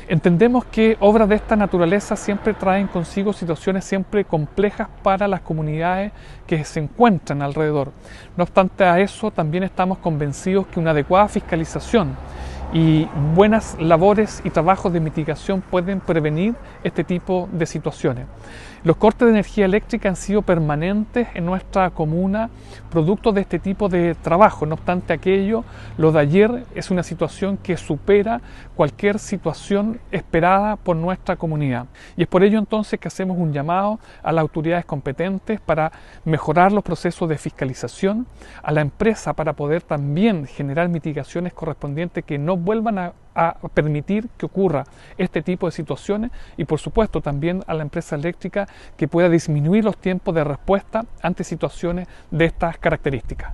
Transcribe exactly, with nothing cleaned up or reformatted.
Entendemos que obras de esta naturaleza siempre traen consigo situaciones siempre complejas para las comunidades que se encuentran alrededor. No obstante a eso, también estamos convencidos que una adecuada fiscalización y buenas labores y trabajos de mitigación pueden prevenir este tipo de situaciones. Los cortes de energía eléctrica han sido permanentes en nuestra comuna producto de este tipo de trabajo. No obstante aquello, lo de ayer es una situación que supera cualquier situación esperada por nuestra comunidad. Y es por ello entonces que hacemos un llamado a las autoridades competentes para mejorar los procesos de fiscalización, a la empresa para poder también generar mitigaciones correspondientes que no vuelvan a, a permitir que ocurra este tipo de situaciones, y por supuesto también a la empresa eléctrica que pueda disminuir los tiempos de respuesta ante situaciones de estas características.